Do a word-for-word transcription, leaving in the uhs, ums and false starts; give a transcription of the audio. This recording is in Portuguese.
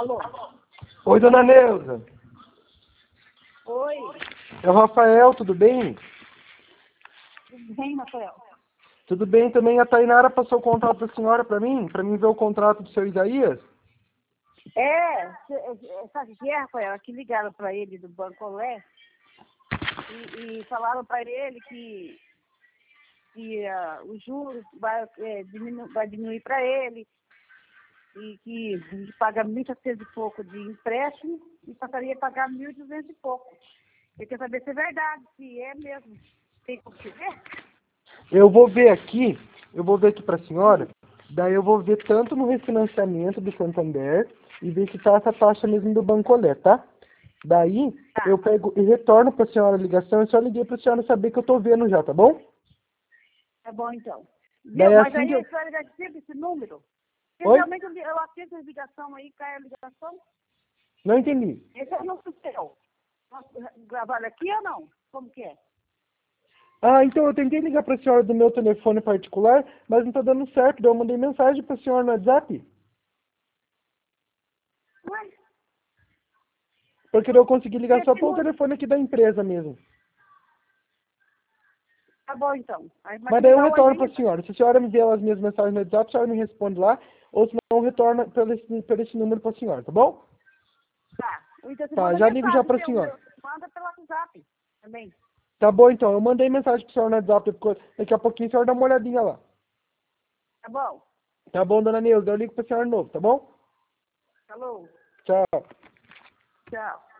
Alô? Oi, dona Neuza. Oi. É o Rafael, tudo bem? Tudo bem, Rafael? Tudo bem também. A Tainara passou o contato da senhora para mim, para mim ver o contrato do seu Isaías. É, sabe o que é, Rafael? Aqui ligaram para ele do Banco Olé e, e falaram para ele que, que uh, o juros vai, é, diminu vai diminuir para ele e que a gente paga mil e setecentos e pouco de empréstimo e passaria a pagar mil e duzentos e pouco. Eu quero saber se é verdade, se é mesmo. Tem como se ver? Eu vou ver aqui, eu vou ver aqui para a senhora, daí eu vou ver tanto no refinanciamento do Santander e ver se tá essa taxa mesmo do Bancolé, tá? Daí Tá. eu pego e retorno para a senhora a ligação, eu só liguei para a senhora saber que eu tô vendo já, tá bom? Tá bom, então. Viu? Daí Mas assim aí que a eu... senhora já teve esse número? Porque Oi? realmente eu, eu atendo a ligação aí, cai a ligação. Não entendi. Esse é o nosso seu. Gravaram aqui ou não? Como que é? Ah, então eu tentei ligar para a senhora do meu telefone particular, mas não tá dando certo, daí eu mandei mensagem para a senhora no WhatsApp, Ué, porque daí eu consegui ligar só esse pelo número. telefone aqui da empresa mesmo. Tá bom, então. Aí, mas Mas daí eu ligar hoje retorno para a ainda? senhora. Se a senhora me enviar as minhas mensagens no WhatsApp, a senhora me responde lá, ou se não, eu retorno pelo esse, pelo esse número para a senhora, tá bom? Tá. Então você Tá, manda já ligo já mensagem, para a seu, senhora. meu. Manda pelo WhatsApp também. Tá bom, então. Eu mandei mensagem para a senhora no WhatsApp, porque daqui a pouquinho a senhora dá uma olhadinha lá. Tá bom? Tá bom, dona Neuza? Eu ligo para a senhora de novo, tá bom? Falou. Tchau. Tchau.